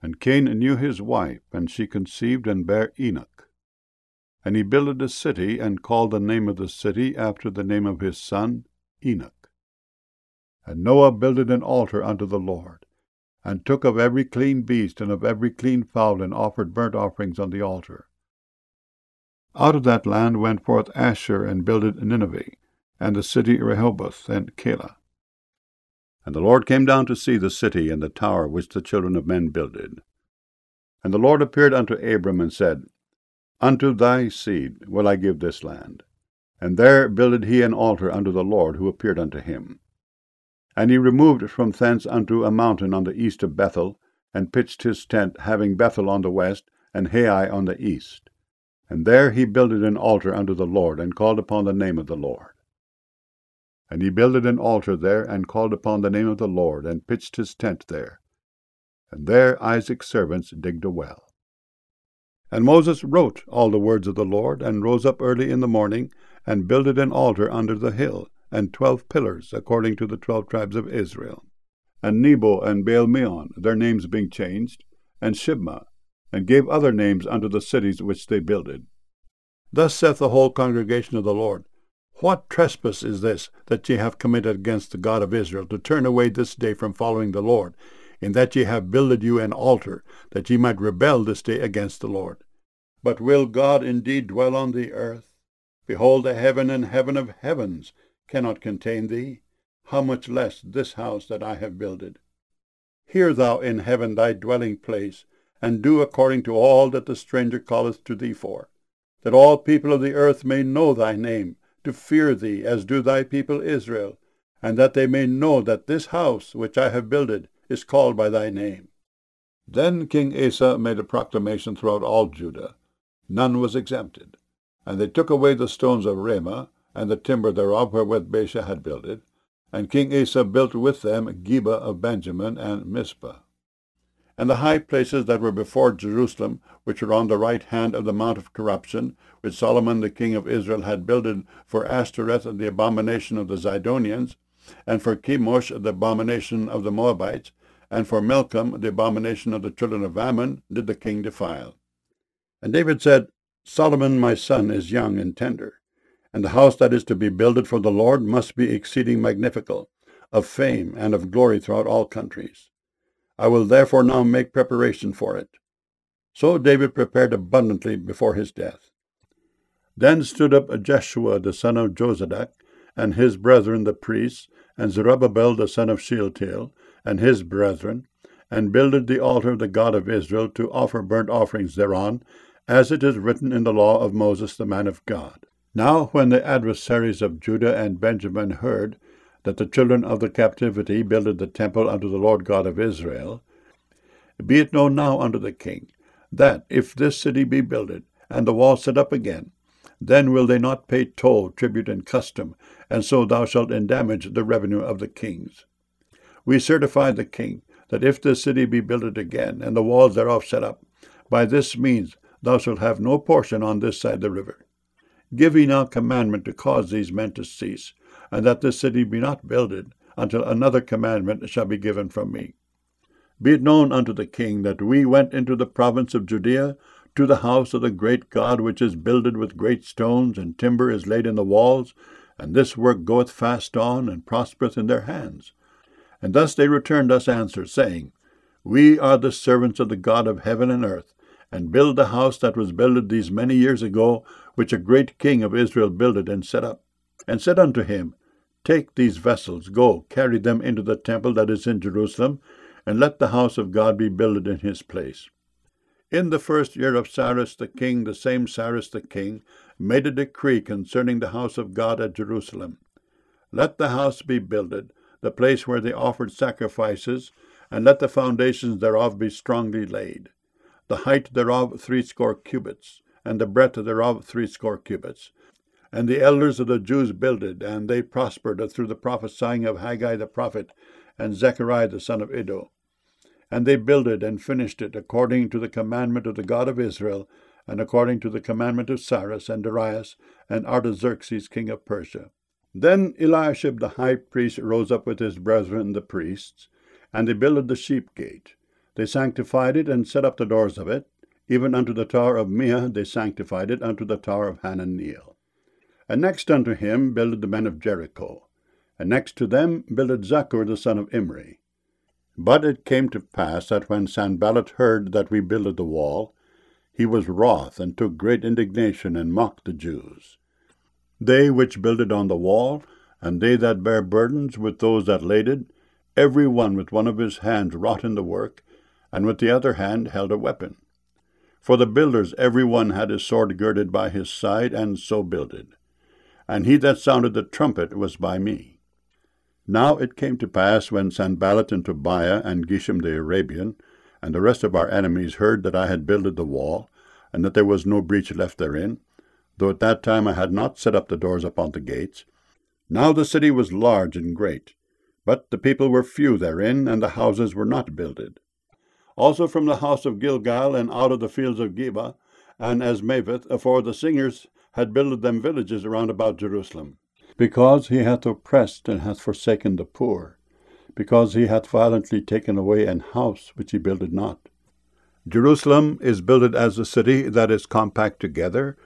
And Cain knew his wife, and she conceived and bare Enoch. And he builded a city, and called the name of the city after the name of his son, Enoch. And Noah builded an altar unto the Lord, and took of every clean beast and of every clean fowl, and offered burnt offerings on the altar. Out of that land went forth Asher, and builded Nineveh, and the city Rehoboth, and Calah. And the Lord came down to see the city and the tower which the children of men builded. And the Lord appeared unto Abram, and said, Unto thy seed will I give this land. And there builded he an altar unto the Lord, who appeared unto him. And he removed from thence unto a mountain on the east of Bethel, and pitched his tent, having Bethel on the west, and Hai on the east. And there he builded an altar unto the Lord, and called upon the name of the Lord. And he builded an altar there, and called upon the name of the Lord, and pitched his tent there. And there Isaac's servants digged a well. And Moses wrote all the words of the Lord, and rose up early in the morning, and builded an altar under the hill, and 12 pillars, according to the 12 tribes of Israel. And Nebo and Baal-meon, their names being changed, and Shibmah, and gave other names unto the cities which they builded. Thus saith the whole congregation of the Lord, What trespass is this that ye have committed against the God of Israel, to turn away this day from following the Lord, in that ye have builded you an altar, that ye might rebel this day against the Lord? But will God indeed dwell on the earth? Behold, the heaven and heaven of heavens cannot contain thee. How much less this house that I have builded? Hear thou in heaven thy dwelling place, and do according to all that the stranger calleth to thee for, that all people of the earth may know thy name, to fear thee, as do thy people Israel, and that they may know that this house which I have builded is called by thy name. Then King Asa made a proclamation throughout all Judah. None was exempted. And they took away the stones of Ramah, and the timber thereof wherewith Baasha had builded. And King Asa built with them Geba of Benjamin, and Mizpah. And the high places that were before Jerusalem, which were on the right hand of the mount of corruption, which Solomon the king of Israel had builded for Ashtoreth, the abomination of the Zidonians, and for Chemosh, the abomination of the Moabites, and for Milcom, the abomination of the children of Ammon, did the king defile. And David said, Solomon my son is young and tender, and the house that is to be builded for the Lord must be exceeding magnifical, of fame and of glory throughout all countries. I will therefore now make preparation for it. So David prepared abundantly before his death. Then stood up Jeshua the son of Jozadak, and his brethren the priests, and Zerubbabel the son of Shealtiel, and his brethren, and builded the altar of the God of Israel, to offer burnt offerings thereon, as it is written in the law of Moses the man of God. Now when the adversaries of Judah and Benjamin heard that the children of the captivity builded the temple unto the Lord God of Israel, be it known now unto the king, that if this city be builded, and the wall set up again, then will they not pay toll, tribute, and custom, and so thou shalt endamage the revenue of the kings. We certify the king, that if this city be builded again, and the walls thereof set up, by this means thou shalt have no portion on this side the river. Give ye now commandment to cause these men to cease, and that this city be not builded, until another commandment shall be given from me. Be it known unto the king that we went into the province of Judea, to the house of the great God, which is builded with great stones, and timber is laid in the walls, and this work goeth fast on, and prospereth in their hands. And thus they returned us answer, saying, We are the servants of the God of heaven and earth, and build the house that was builded these many years ago, which a great king of Israel builded and set up. And said unto him, Take these vessels, go, carry them into the temple that is in Jerusalem, and let the house of God be builded in his place. In the first year of Cyrus the king, the same Cyrus the king, made a decree concerning the house of God at Jerusalem. Let the house be builded, the place where they offered sacrifices, and let the foundations thereof be strongly laid. The height thereof 80 cubits, and the breadth thereof 80 cubits. And the elders of the Jews builded, and they prospered through the prophesying of Haggai the prophet, and Zechariah the son of Iddo. And they builded and finished it according to the commandment of the God of Israel, and according to the commandment of Cyrus and Darius and Artaxerxes king of Persia. Then Eliashib the high priest rose up with his brethren the priests, and they builded the sheep gate. They sanctified it, and set up the doors of it. Even unto the tower of Meah they sanctified it, unto the tower of Hananeel. And next unto him builded the men of Jericho. And next to them builded Zaccur the son of Imri. But it came to pass that when Sanballat heard that we builded the wall, he was wroth, and took great indignation, and mocked the Jews. They which builded on the wall, and they that bare burdens with those that laded, every one with one of his hands wrought in the work, and with the other hand held a weapon. For the builders every one had his sword girded by his side, and so builded. And he that sounded the trumpet was by me. Now it came to pass, when Sanballat and Tobiah and Geshem the Arabian, and the rest of our enemies heard that I had builded the wall, and that there was no breach left therein, though at that time I had not set up the doors upon the gates. Now the city was large and great, but the people were few therein, and the houses were not builded. Also from the house of Gilgal, and out of the fields of Geba, and Asmaveth, afore the singers had builded them villages around about Jerusalem. Because he hath oppressed and hath forsaken the poor, because he hath violently taken away an house which he builded not. Jerusalem is builded as a city that is compact together.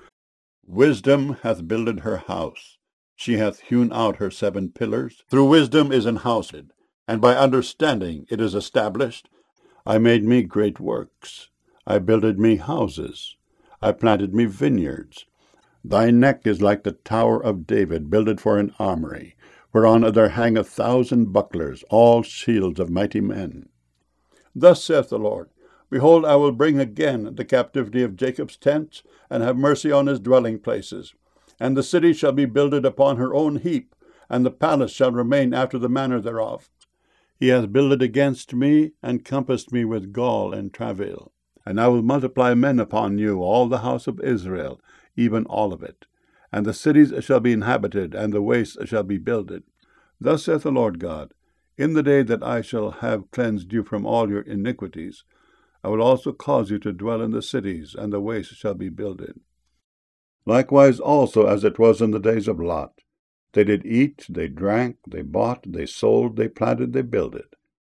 Wisdom hath builded her house. She hath hewn out her 7 pillars. Through wisdom is an house, and by understanding it is established. I made me great works. I builded me houses. I planted me vineyards. Thy neck is like the tower of David, builded for an armory, whereon there hang 1,000 bucklers, all shields of mighty men. Thus saith the Lord, Behold, I will bring again the captivity of Jacob's tents, and have mercy on his dwelling places. And the city shall be builded upon her own heap, and the palace shall remain after the manner thereof. He hath builded against me, and compassed me with gall and travail. And I will multiply men upon you, all the house of Israel, even all of it. And the cities shall be inhabited, and the wastes shall be builded. Thus saith the Lord God, In the day that I shall have cleansed you from all your iniquities, I will also cause you to dwell in the cities, and the wastes shall be builded. Likewise also as it was in the days of Lot. They did eat, they drank, they bought, they sold, they planted, they builded.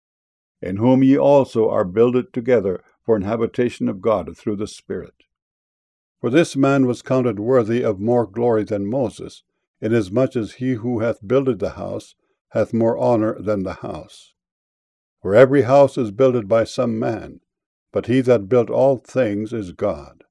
In whom ye also are builded together for an habitation of God through the Spirit. For this man was counted worthy of more glory than Moses, inasmuch as he who hath builded the house hath more honor than the house. For every house is builded by some man, but he that built all things is God.